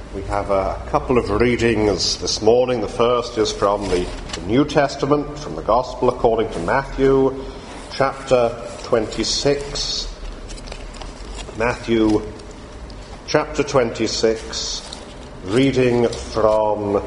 We have a couple of readings this morning. The first is from the New Testament, from the Gospel according to Matthew, chapter 26. Matthew, chapter 26, reading from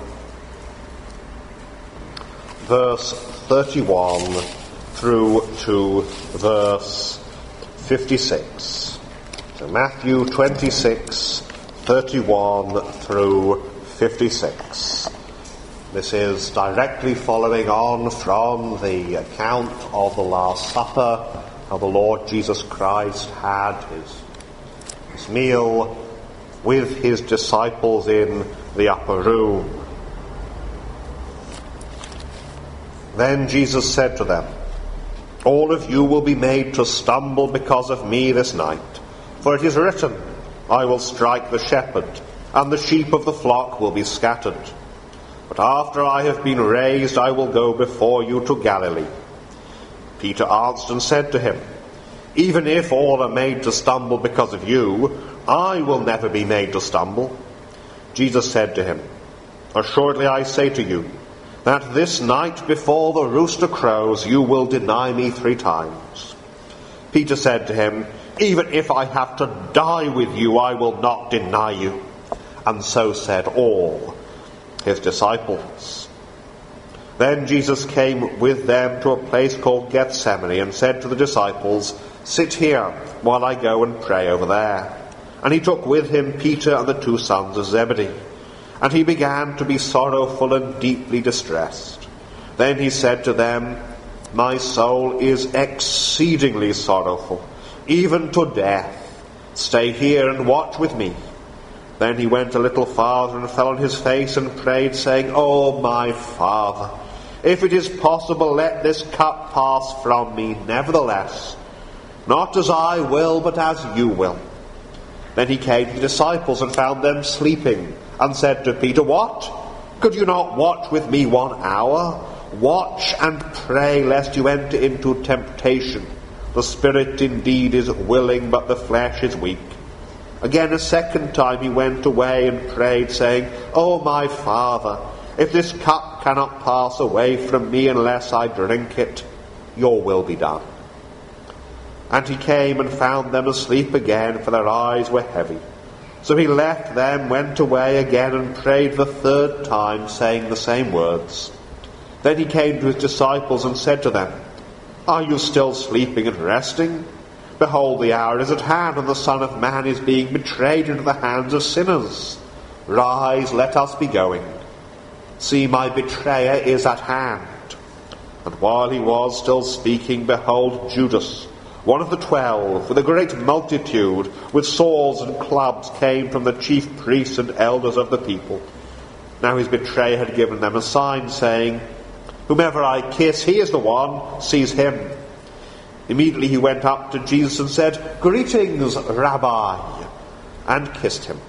verse 31 through to verse 56. So Matthew 26, 31 through 56. This is directly following on from the account of the Last Supper, how the Lord Jesus Christ had his meal with his disciples in the upper room. Then Jesus said to them, "All of you will be made to stumble because of me this night, for it is written, I will strike the shepherd, and the sheep of the flock will be scattered. But after I have been raised, I will go before you to Galilee." Peter answered and said to him, "Even if all are made to stumble because of you, I will never be made to stumble." Jesus said to him, "Assuredly I say to you, that this night before the rooster crows, you will deny me 3 times. Peter said to him, "Even if I have to die with you, I will not deny you." And so said all his disciples. Then Jesus came with them to a place called Gethsemane and said to the disciples, "Sit here while I go and pray over there." And he took with him Peter and the 2 sons of Zebedee. And he began to be sorrowful and deeply distressed. Then he said to them, "My soul is exceedingly sorrowful, even to death. Stay here and watch with me." Then he went a little farther and fell on his face and prayed, saying, "Oh, my Father, if it is possible, let this cup pass from me. Nevertheless, not as I will, but as you will." Then he came to the disciples and found them sleeping, and said to Peter, "What? Could you not watch with me 1 hour? Watch and pray, lest you enter into temptation. The spirit indeed is willing, but the flesh is weak." Again a second time he went away and prayed, saying, "Oh, my Father, if this cup cannot pass away from me unless I drink it, your will be done." And he came and found them asleep again, for their eyes were heavy. So he left them, went away again, and prayed the 3rd time, saying the same words. Then he came to his disciples and said to them, "Are you still sleeping and resting? Behold, the hour is at hand, and the Son of Man is being betrayed into the hands of sinners. Rise, let us be going. See, my betrayer is at hand." And while he was still speaking, behold, Judas, one of the 12, with a great multitude, with swords and clubs, came from the chief priests and elders of the people. Now his betrayer had given them a sign, saying, "Whomever I kiss, he is the one, seize him." Immediately he went up to Jesus and said, "Greetings, Rabbi," and kissed him.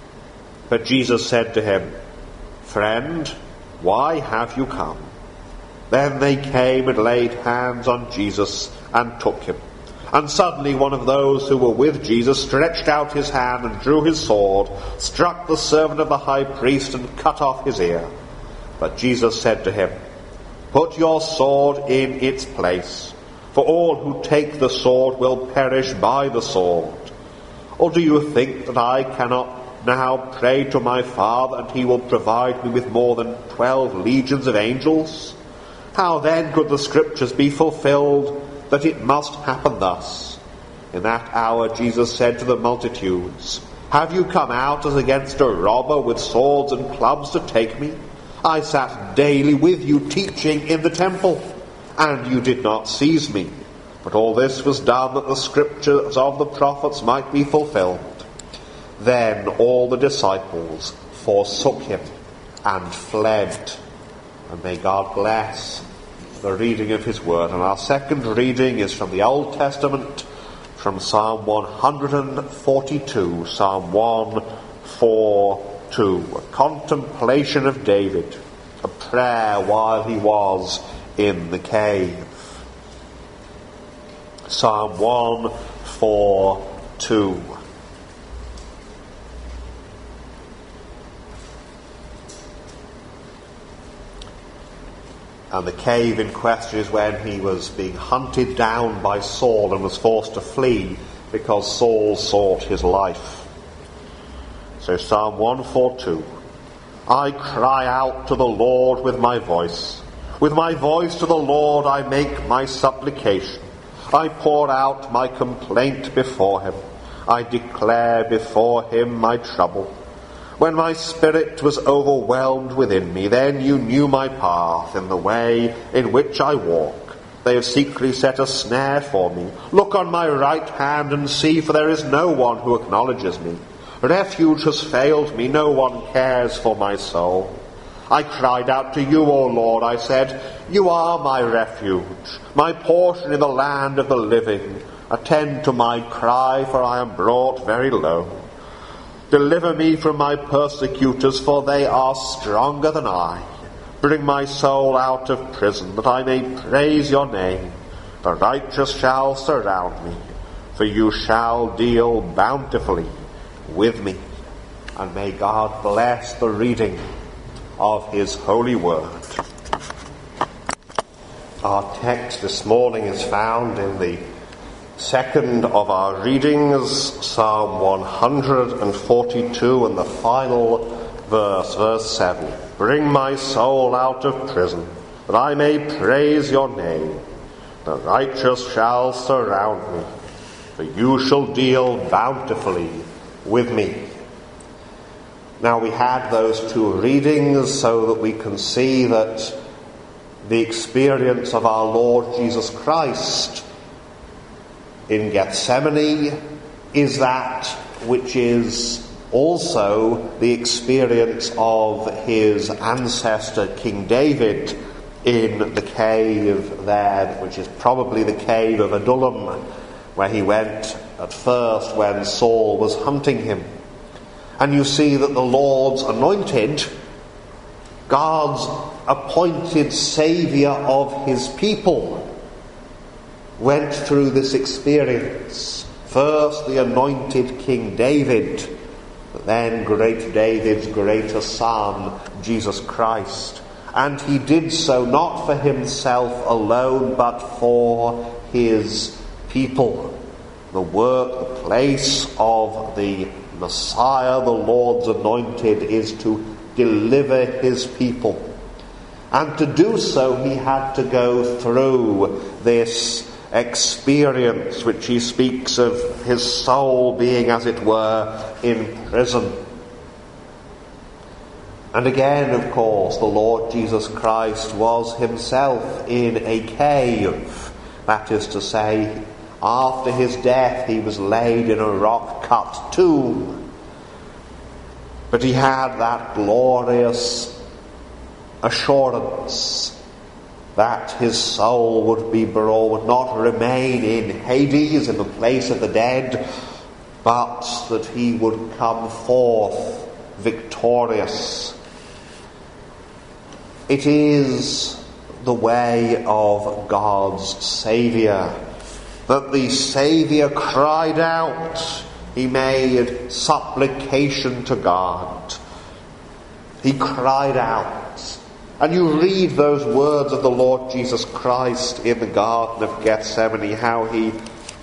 But Jesus said to him, "Friend, why have you come?" Then they came and laid hands on Jesus and took him. And suddenly one of those who were with Jesus stretched out his hand and drew his sword, struck the servant of the high priest, and cut off his ear. But Jesus said to him, "Put your sword in its place, for all who take the sword will perish by the sword. Or do you think that I cannot now pray to my Father, and he will provide me with more than 12 legions of angels? How then could the scriptures be fulfilled, that it must happen thus?" In that hour Jesus said to the multitudes, "Have you come out as against a robber with swords and clubs to take me? I sat daily with you teaching in the temple, and you did not seize me. But all this was done that the scriptures of the prophets might be fulfilled." Then all the disciples forsook him and fled. And may God bless the reading of his word. And our second reading is from the Old Testament, from Psalm 142, Psalm 142, a contemplation of David, a prayer while he was in the cave. Psalm 142. And the cave in question is when he was being hunted down by Saul and was forced to flee because Saul sought his life. So Psalm 142. I cry out to the Lord with my voice. With my voice to the Lord I make my supplication. I pour out my complaint before him. I declare before him my trouble. When my spirit was overwhelmed within me, then you knew my path and the way in which I walk. They have secretly set a snare for me. Look on my right hand and see, for there is no one who acknowledges me. Refuge has failed me, no one cares for my soul. I cried out to you, O Lord, I said, you are my refuge, my portion in the land of the living. Attend to my cry, for I am brought very low. Deliver me from my persecutors, for they are stronger than I. Bring my soul out of prison, that I may praise your name. The righteous shall surround me, for you shall deal bountifully with me. And may God bless the reading of his holy word. Our text this morning is found in the second of our readings, Psalm 142, and the final verse, verse 7. Bring my soul out of prison, that I may praise your name. The righteous shall surround me, for you shall deal bountifully with me. Now we had those two readings so that we can see that the experience of our Lord Jesus Christ in Gethsemane is that which is also the experience of his ancestor King David in the cave there, which is probably the cave of Adullam, where he went at first when Saul was hunting him. And you see that the Lord's anointed, God's appointed saviour of his people, went through this experience. First the anointed King David, but then great David's greater son, Jesus Christ. And he did so not for himself alone, but for his people. The work, the place of the Messiah, the Lord's anointed, is to deliver his people. And to do so, he had to go through this experience, which he speaks of his soul being, as it were, in prison. And again, of course, the Lord Jesus Christ was himself in a cave. That is to say, after his death he was laid in a rock-cut tomb. But he had that glorious assurance that his soul would not remain in Hades, in the place of the dead, but that he would come forth victorious. It is the way of God's Saviour, that the Saviour cried out. He made supplication to God. He cried out. And you read those words of the Lord Jesus Christ in the Garden of Gethsemane, how he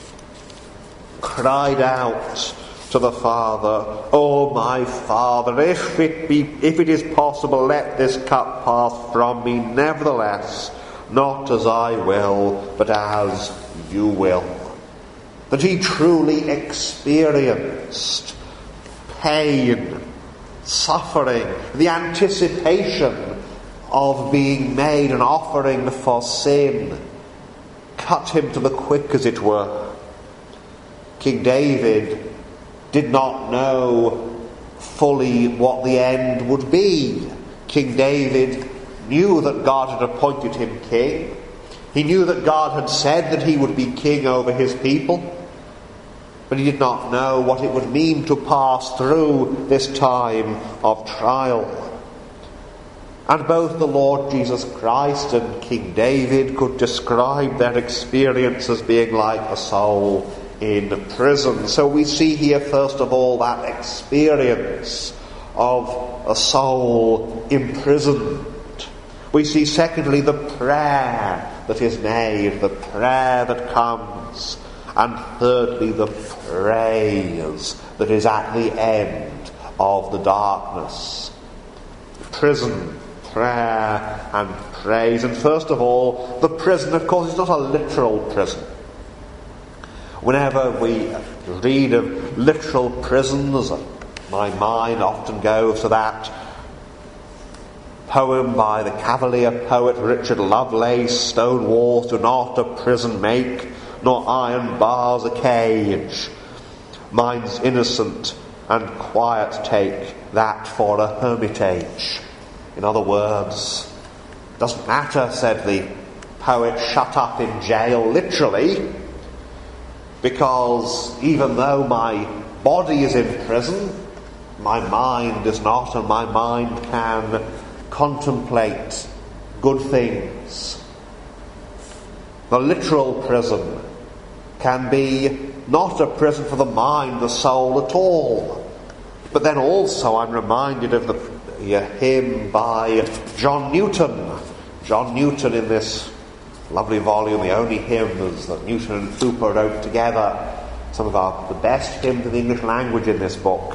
cried out to the Father, "Oh, my Father, if it is possible, let this cup pass from me. Nevertheless, not as I will, but as you will." That he truly experienced pain, suffering, the anticipation of being made an offering for sin, cut him to the quick, as it were. King David did not know fully what the end would be. King David knew that God had appointed him king. He knew that God had said that he would be king over his people. But he did not know what it would mean to pass through this time of trial. And both the Lord Jesus Christ and King David could describe their experience as being like a soul in prison. So we see here, first of all, that experience of a soul imprisoned. We see, secondly, the prayer that is made, the prayer that comes. And thirdly, the praise that is at the end of the darkness. Prison, prayer and praise. And first of all, the prison, of course, is not a literal prison. Whenever we read of literal prisons, my mind often goes to that poem by the Cavalier poet Richard Lovelace, "Stone walls do not a prison make, nor iron bars a cage. Minds innocent and quiet take that for a hermitage." In other words, doesn't matter, said the poet, shut up in jail, literally, because even though my body is in prison, my mind is not, and my mind can contemplate good things. The literal prison can be not a prison for the mind, the soul at all. But then also I'm reminded of the hymn by John Newton. John Newton, in this lovely volume, the only hymns that Newton and Cowper wrote together, some of the best hymns in the English language in this book.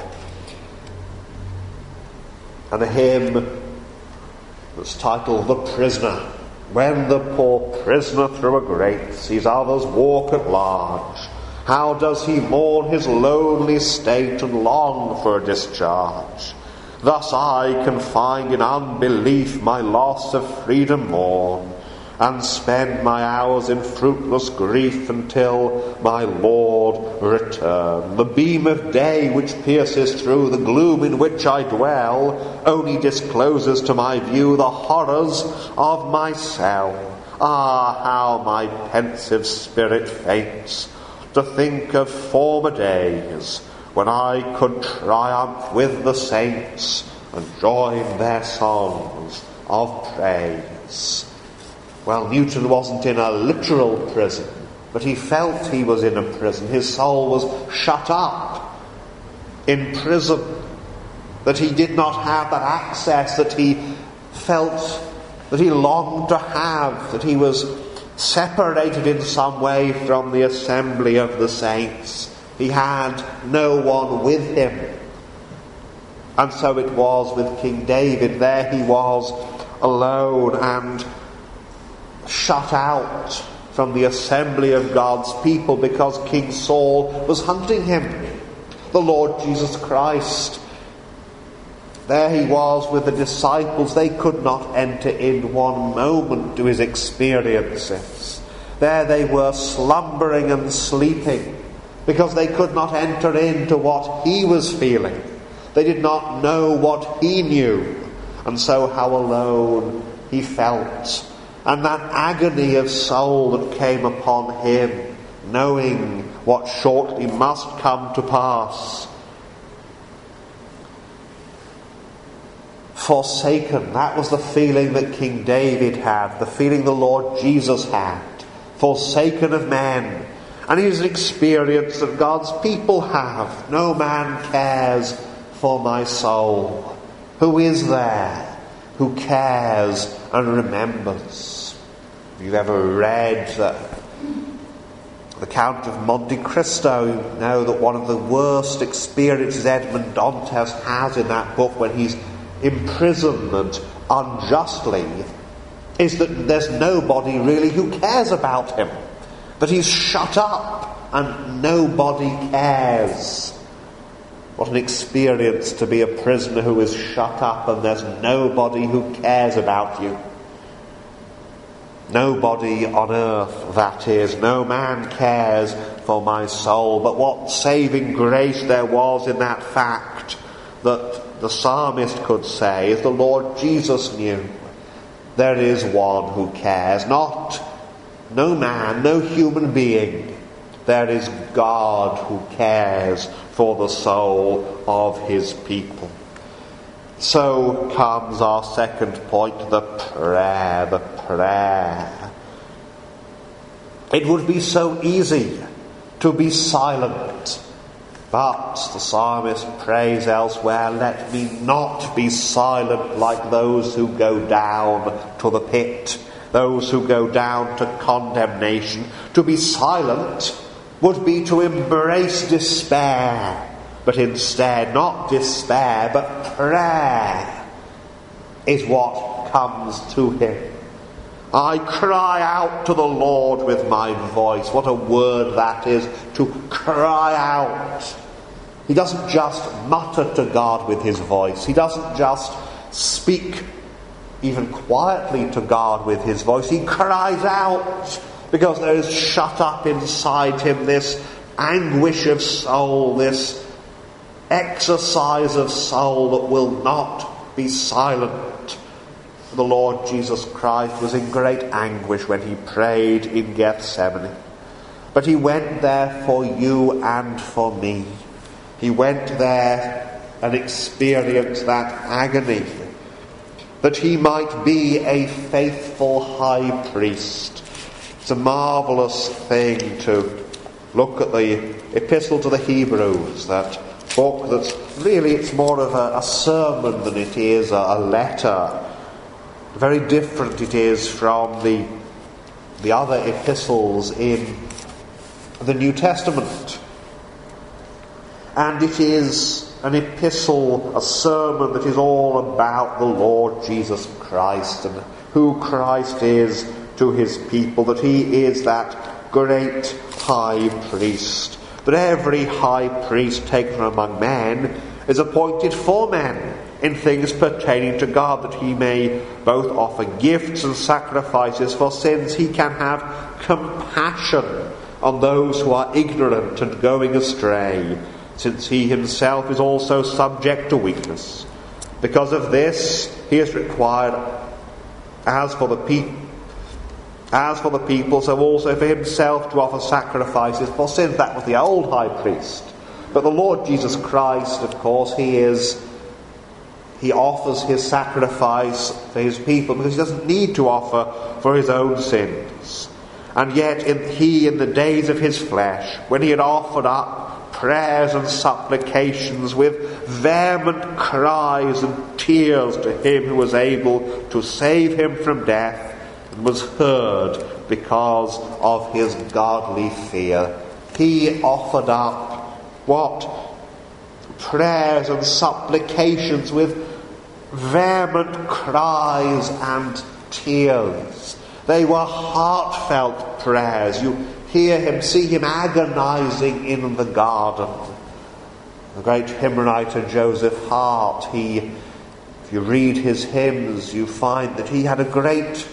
And a hymn that's titled "The Prisoner." When the poor prisoner through a grate sees others walk at large, how does he mourn his lonely state and long for a discharge? Thus I, confined in unbelief, my loss of freedom mourn, and spend my hours in fruitless grief until my Lord return. The beam of day which pierces through the gloom in which I dwell only discloses to my view the horrors of my cell. Ah, how my pensive spirit faints to think of former days when I could triumph with the saints and join their songs of praise. Well, Newton wasn't in a literal prison, but he felt he was in a prison. His soul was shut up in prison, that he did not have that access that he felt, that he longed to have, that he was separated in some way from the assembly of the saints. He had no one with him. And so it was with King David. There he was alone and shut out from the assembly of God's people because King Saul was hunting him. The Lord Jesus Christ, there he was with the disciples. They could not enter in one moment to his experiences. There they were slumbering and sleeping because they could not enter into what he was feeling. They did not know what he knew. And so how alone he felt. And that agony of soul that came upon him, knowing what shortly must come to pass. Forsaken, that was the feeling that King David had, the feeling the Lord Jesus had. Forsaken of men. And it is an experience that God's people have. No man cares for my soul. Who is there who cares and remembers? If you've ever read the Count of Monte Cristo, you know that one of the worst experiences Edmond Dantes has in that book when he's imprisoned unjustly is that there's nobody really who cares about him. That he's shut up and nobody cares. What an experience to be a prisoner who is shut up and there's nobody who cares about you. Nobody on earth, that is. No man cares for my soul. But what saving grace there was in that fact that the psalmist could say, as the Lord Jesus knew, there is one who cares. No man, no human being. There is God who cares for the soul of his people. So comes our second point, the prayer. It would be so easy to be silent But the psalmist prays elsewhere, let me not be silent like those who go down to the pit, those who go down to condemnation. To be silent would be to embrace despair, but instead not despair, but prayer is what comes to him. I cry out to the Lord with my voice. What a word that is, to cry out. He doesn't just mutter to God with his voice. He doesn't just speak even quietly to God with his voice. He cries out because there is shut up inside him this anguish of soul, this exercise of soul that will not be silent. The Lord Jesus Christ was in great anguish when he prayed in Gethsemane. But he went there for you and for me. He went there and experienced that agony, that he might be a faithful high priest. It's a marvellous thing to look at the Epistle to the Hebrews, that book that's really, it's more of a sermon than it is a letter. Very different it is from the other epistles in the New Testament. And it is an epistle, a sermon that is all about the Lord Jesus Christ and who Christ is to his people, that he is that great high priest. That every high priest taken from among men is appointed for men in things pertaining to God, that he may both offer gifts and sacrifices for sins. He can have compassion on those who are ignorant and going astray, since he himself is also subject to weakness. Because of this, he is required, as for the people, so also for himself to offer sacrifices for sin. That was the old high priest. But the Lord Jesus Christ, of course, he offers his sacrifice for his people because he doesn't need to offer for his own sins. And yet in the days of his flesh, when he had offered up prayers and supplications with vehement cries and tears to him who was able to save him from death, and was heard because of his godly fear, he offered up what? Prayers and supplications with vehement cries and tears. They were heartfelt prayers. You hear him, see him agonizing in the garden. The great hymn writer Joseph Hart, if you read his hymns, you find that he had a great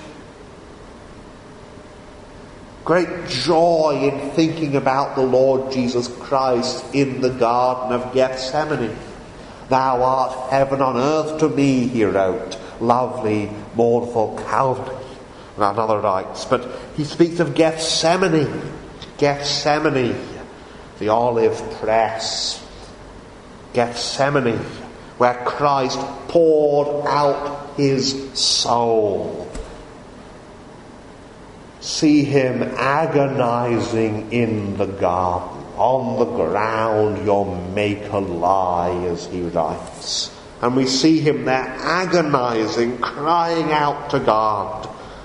joy in thinking about the Lord Jesus Christ in the Garden of Gethsemane. Thou art heaven on earth to me, he wrote, lovely, mournful Calvary. Another writes, but he speaks of Gethsemane, the olive press, Gethsemane, where Christ poured out his soul. See him agonizing in the garden. On the ground your Maker lies, he writes. And we see him there agonizing, crying out to God.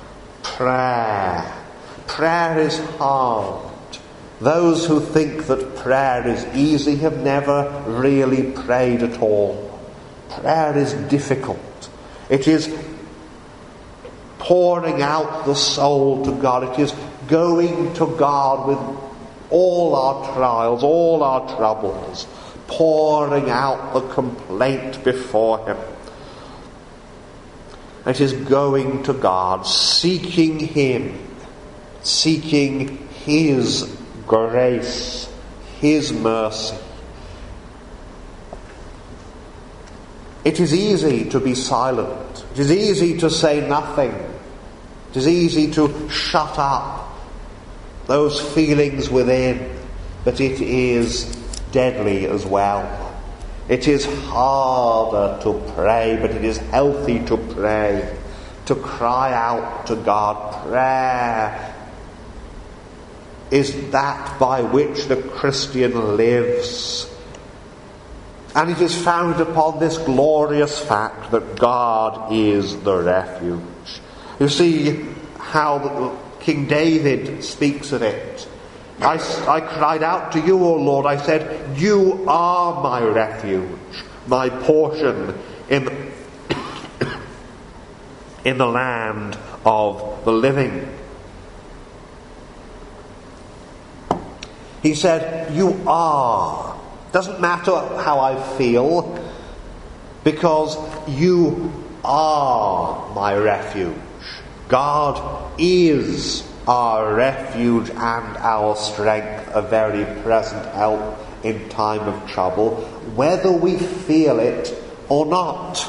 Prayer is hard. Those who think that prayer is easy have never really prayed at all. Prayer is difficult. It is pouring out the soul to God. It is going to God with all our trials, all our troubles, pouring out the complaint before him. It is going to God, seeking him, seeking his grace, his mercy. It is easy to be silent. It is easy to say nothing. It is easy to shut up those feelings within, but it is deadly as well. It is harder to pray, but it is healthy to pray, to cry out to God. Prayer is that by which the Christian lives. And it is founded upon this glorious fact that God is the refuge. You see how King David speaks of it. I cried out to you, O Lord. I said, you are my refuge, my portion in the land of the living. He said, you are. Doesn't matter how I feel, because you are my refuge. God is our refuge and our strength, a very present help in time of trouble, whether we feel it or not.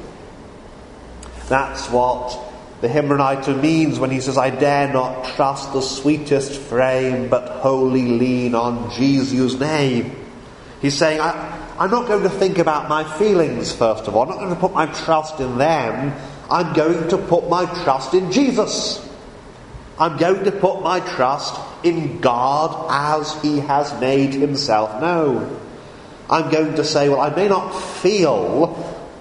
That's what the hymn writer means when he says, I dare not trust the sweetest frame, but wholly lean on Jesus' name. He's saying, I'm not going to think about my feelings first of all. I'm not going to put my trust in them. I'm going to put my trust in Jesus. I'm going to put my trust in God as he has made himself known. I'm going to say, well, I may not feel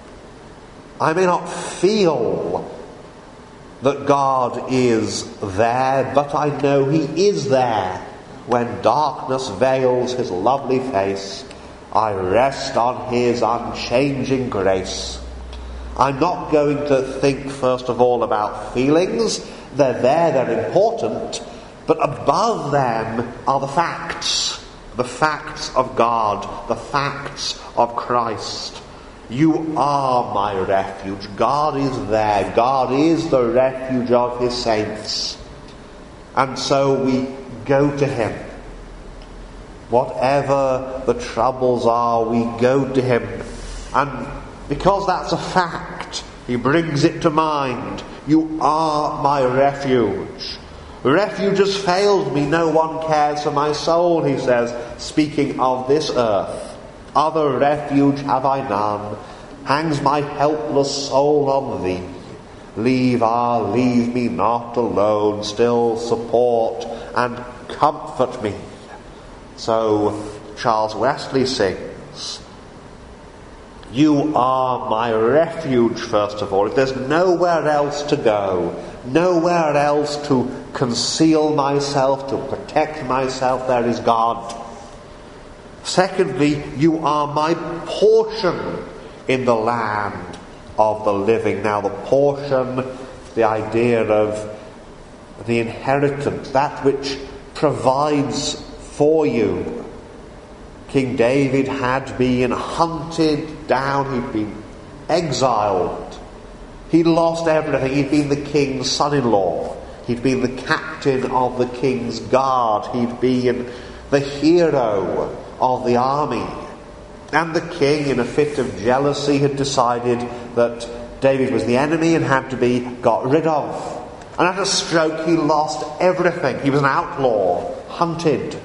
that God is there, but I know he is there. When darkness veils his lovely face, I rest on his unchanging grace. I'm not going to think first of all about feelings. They're there, they're important, but above them are the facts of God, the facts of Christ. You are my refuge. God is there. God is the refuge of his saints. And so we go to him. Whatever the troubles are, we go to him. And because that's a fact, he brings it to mind. You are my refuge. Refuge has failed me. No one cares for my soul, he says, speaking of this earth. Other refuge have I none. Hangs my helpless soul on thee. Leave me not alone. Still support and comfort me. So Charles Wesley sings, you are my refuge, first of all. If there's nowhere else to go, nowhere else to conceal myself, to protect myself, there is God. Secondly, you are my portion in the land of the living. Now the portion, the idea of the inheritance, that which provides for you. King David had been hunted down, he'd been exiled, he'd lost everything, he'd been the king's son-in-law, he'd been the captain of the king's guard, he'd been the hero of the army. And the king, in a fit of jealousy, had decided that David was the enemy and had to be got rid of. And at a stroke he lost everything. He was an outlaw, hunted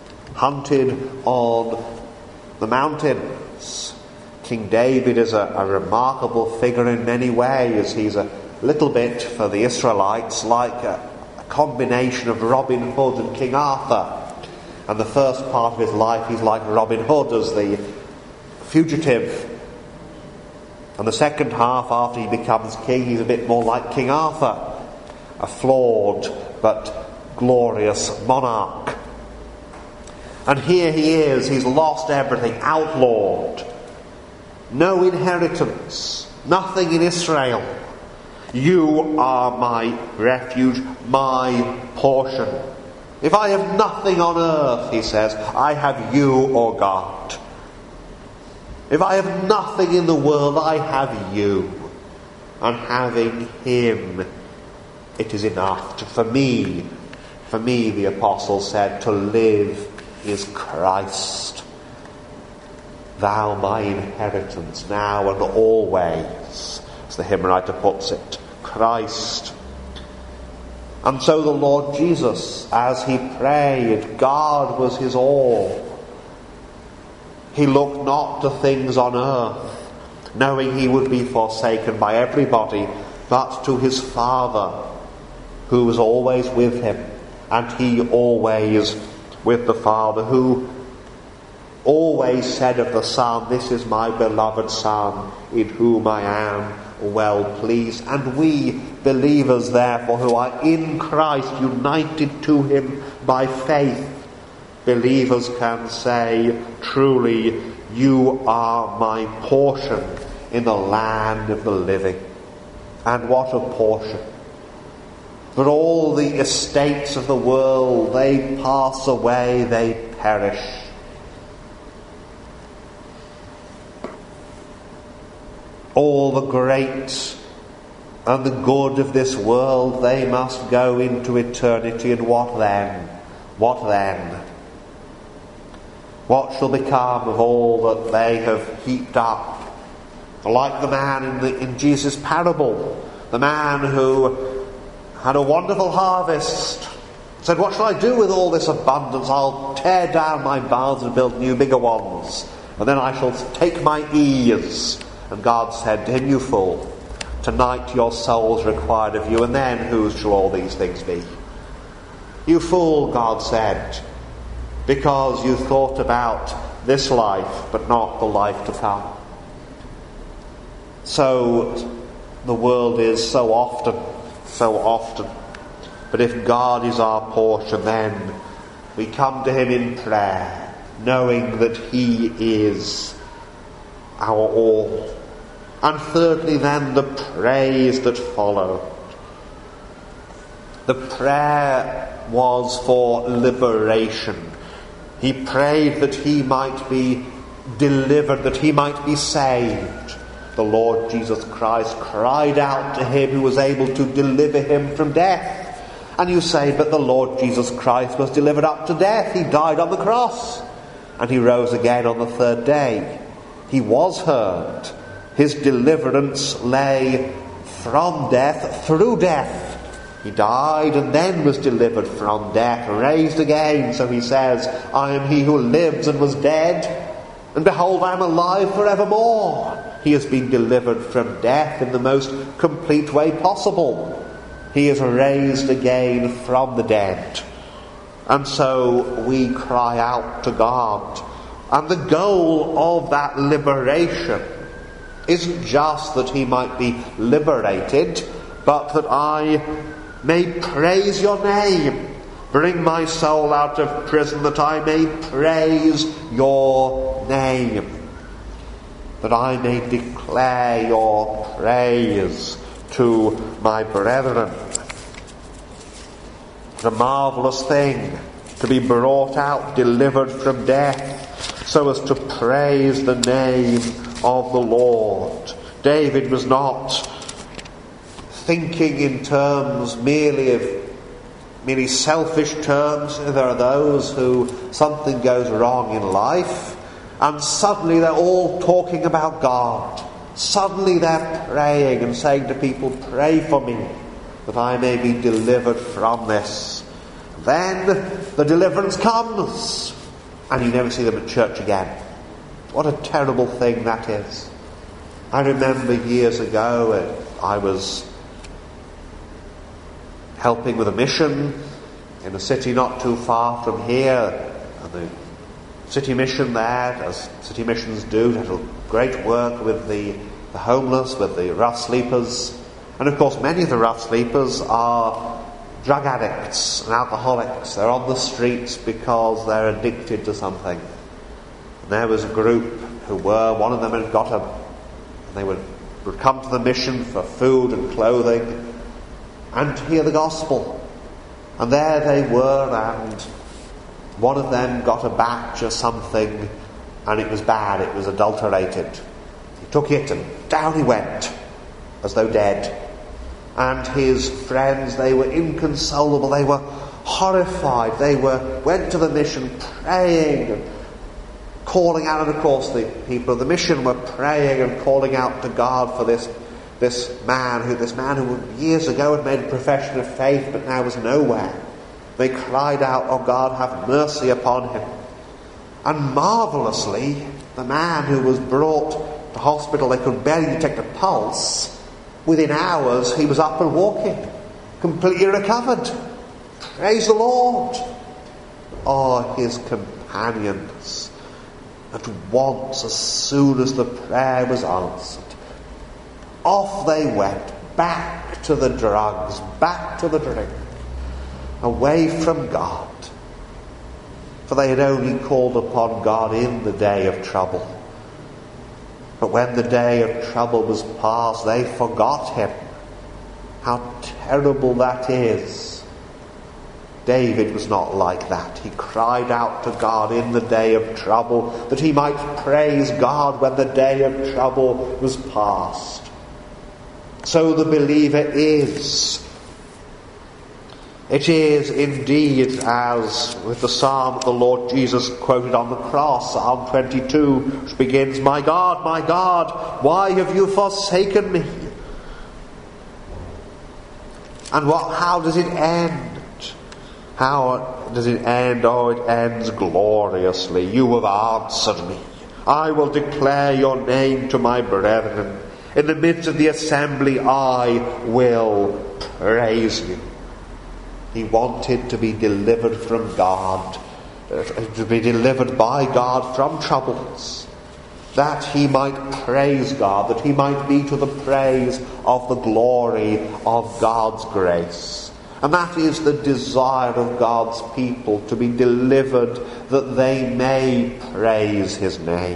on the mountains. King David is a remarkable figure in many ways. He's a little bit, for the Israelites, like a combination of Robin Hood and King Arthur. And the first part of his life he's like Robin Hood as the fugitive. And the second half, after he becomes king, he's a bit more like King Arthur, a flawed but glorious monarch. And here he is, he's lost everything, outlawed, no inheritance, nothing in Israel. You are my refuge, my portion. If I have nothing on earth, he says, I have you, O God. If I have nothing in the world, I have you. And having him, it is enough. For me, the apostle said, to live is Christ. Thou my inheritance, now and always, as the hymn writer puts it. Christ. And so the Lord Jesus, as he prayed, God was his all. He looked not to things on earth, knowing he would be forsaken by everybody, but to his Father, who was always with him, and he always with the Father, who always said of the Son, "This is my beloved Son, in whom I am well pleased." And we, believers therefore, who are in Christ, united to him by faith, believers can say, "Truly, you are my portion in the land of the living." And what a portion! But all the estates of the world, they pass away, they perish. All the great and the good of this world, they must go into eternity. And what then? What then? What shall become of all that they have heaped up? Like the man in Jesus' parable, the man who had a wonderful harvest, said, "What shall I do with all this abundance? I'll tear down my barns and build new, bigger ones, and then I shall take my ease." And God said to him, "You fool, tonight your soul is required of you, and then whose shall all these things be?" "You fool," God said, "because you thought about this life, but not the life to come." So the world is so often. But if God is our portion, then we come to him in prayer, knowing that he is our all. And thirdly, then, the praise that followed. The prayer was for liberation. He prayed that he might be delivered, that he might be saved. The Lord Jesus Christ cried out to him who was able to deliver him from death. And you say, "But the Lord Jesus Christ was delivered up to death. He died on the cross, and he rose again on the third day." He was heard. His deliverance lay from death through death. He died and then was delivered from death, raised again. So he says, "I am he who lives and was dead, and behold, I am alive forevermore." He has been delivered from death in the most complete way possible. He is raised again from the dead. And so we cry out to God. And the goal of that liberation isn't just that he might be liberated, but that I may praise your name. Bring my soul out of prison that I may praise your name. That I may declare your praise to my brethren. It's a marvellous thing to be brought out, delivered from death, so as to praise the name of the Lord. David was not thinking in terms merely selfish terms. There are those who something goes wrong in life, and suddenly they're all talking about God. Suddenly they're praying and saying to people, "Pray for me, that I may be delivered from this." Then the deliverance comes, and you never see them at church again. What a terrible thing that is. I remember years ago, I was helping with a mission in a city not too far from here, and the city mission there, as city missions do, does great work with the homeless, with the rough sleepers. And of course many of the rough sleepers are drug addicts and alcoholics. They're on the streets because they're addicted to something. And there was a group one of them had got and they would come to the mission for food and clothing and hear the gospel. And there they were, and one of them got a batch of something, and it was bad, it was adulterated. He took it and down he went, as though dead. And his friends, they were inconsolable, they were horrified, they went to the mission praying and calling out. And of course the people of the mission were praying and calling out to God for this man who years ago had made a profession of faith but now was nowhere. They cried out, "Oh God, have mercy upon him." And marvellously, the man who was brought to hospital, they could barely detect a pulse. Within hours he was up and walking, completely recovered. Praise the Lord. Oh, his companions, At once, as soon as the prayer was answered, off they went, back to the drugs, back to the drink, away from God. For they had only called upon God in the day of trouble. But when the day of trouble was past, they forgot him. How terrible that is. David was not like that. He cried out to God in the day of trouble, that he might praise God when the day of trouble was past. So the believer is. It is indeed as with the psalm that the Lord Jesus quoted on the cross, Psalm 22, which begins, my God, why have you forsaken me? And how does it end? How does it end? Oh, it ends gloriously. You have answered me. I will declare your name to my brethren. In the midst of the assembly, I will praise you. He wanted to be delivered from God, to be delivered by God from troubles, that he might praise God, that he might be to the praise of the glory of God's grace. And that is the desire of God's people, to be delivered that they may praise his name.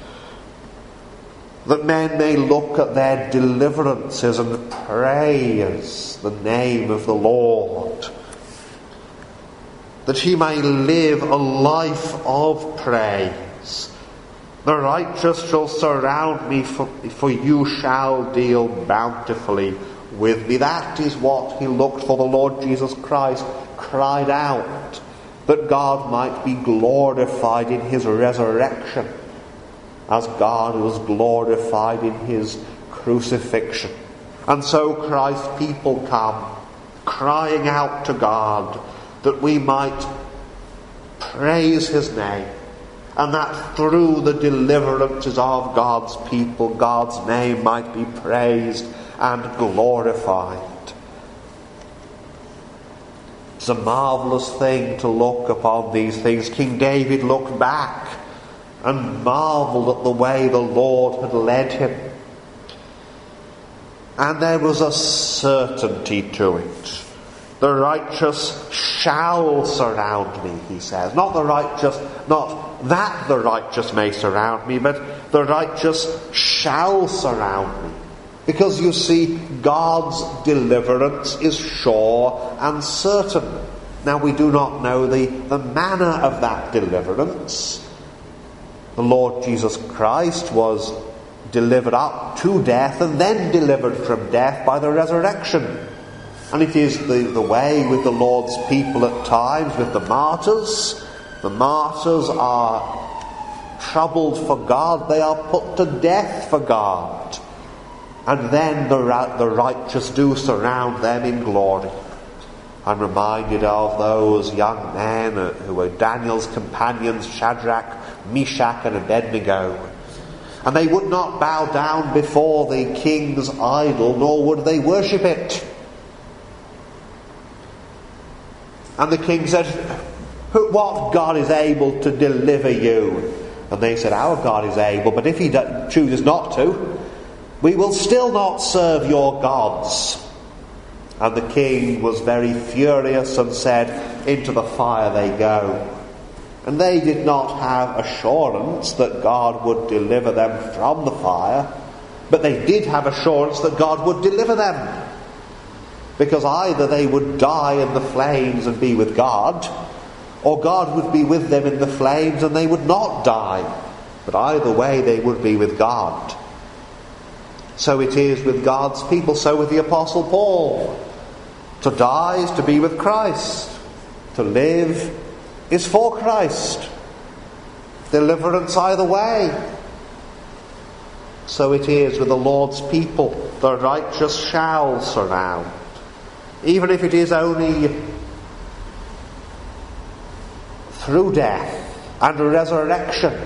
That men may look at their deliverances and praise the name of the Lord. That he may live a life of praise. The righteous shall surround me, for you shall deal bountifully with me. That is what he looked for. The Lord Jesus Christ cried out that God might be glorified in his resurrection, as God was glorified in his crucifixion. And so Christ's people come, crying out to God, that we might praise his name, and that through the deliverances of God's people, God's name might be praised and glorified. It's a marvellous thing to look upon these things. King David looked back and marvelled at the way the Lord had led him. And there was a certainty to it. The righteous shall surround me, he says. Not that the righteous may surround me, but the righteous shall surround me. Because you see, God's deliverance is sure and certain. Now we do not know the manner of that deliverance. The Lord Jesus Christ was delivered up to death and then delivered from death by the resurrection. And it is the way with the Lord's people at times, with the martyrs. The martyrs are troubled for God. They are put to death for God. And then the righteous do surround them in glory. I'm reminded of those young men who were Daniel's companions, Shadrach, Meshach and Abednego. And they would not bow down before the king's idol, nor would they worship it. And the king said, what God is able to deliver you? And they said, our God is able, but if he chooses not to, we will still not serve your gods. And the king was very furious and said, into the fire they go. And they did not have assurance that God would deliver them from the fire, but they did have assurance that God would deliver them. Because either they would die in the flames and be with God, or God would be with them in the flames and they would not die. But either way they would be with God. So it is with God's people, so with the Apostle Paul. To die is to be with Christ. To live is for Christ. Deliverance either way. So it is with the Lord's people. The righteous shall surround. Even if it is only through death and resurrection,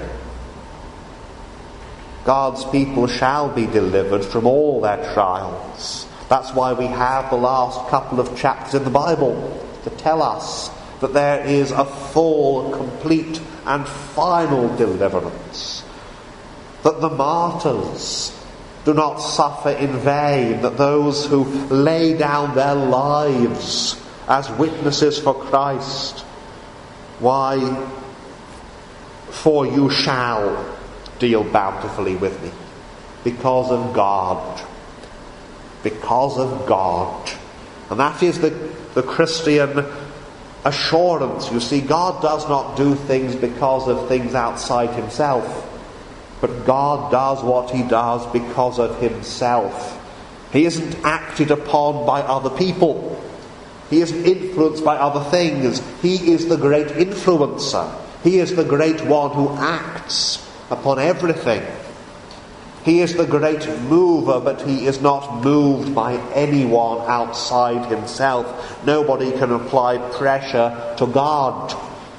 God's people shall be delivered from all their trials. That's why we have the last couple of chapters in the Bible to tell us that there is a full, complete and final deliverance. That the martyrs do not suffer in vain, that those who lay down their lives as witnesses for Christ, why, for you shall deal bountifully with me, because of God. Because of God. And that is the Christian assurance. You see, God does not do things because of things outside himself, but God does what he does because of himself. He isn't acted upon by other people. He isn't influenced by other things. He is the great influencer. He is the great one who acts upon everything. He is the great mover, but he is not moved by anyone outside himself. Nobody can apply pressure to God.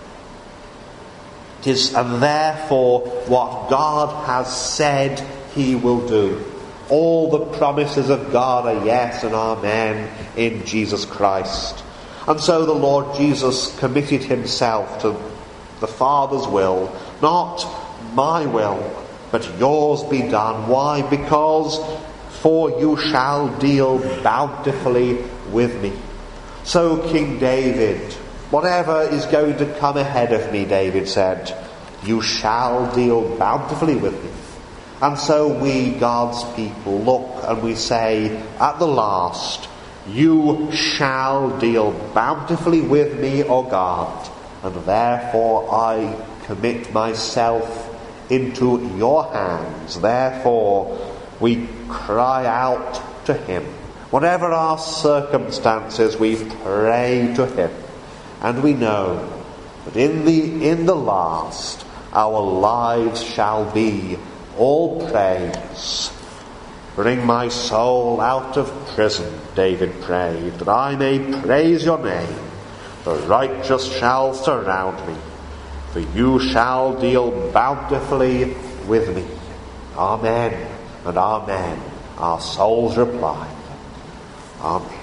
And therefore, what God has said he will do. All the promises of God are yes and amen in Jesus Christ. And so the Lord Jesus committed himself to the Father's will. Not my will, but yours be done. Why? Because for you shall deal bountifully with me. So King David, whatever is going to come ahead of me, David said, you shall deal bountifully with me. And so we, God's people, look and we say, at the last, you shall deal bountifully with me, O God, and therefore I commit myself into your hands. Therefore we cry out to him. Whatever our circumstances, we pray to him. And we know that in the last, our lives shall be all praise. Bring my soul out of prison, David prayed, that I may praise your name. The righteous shall surround me, for you shall deal bountifully with me. Amen and amen. Our souls reply. Amen.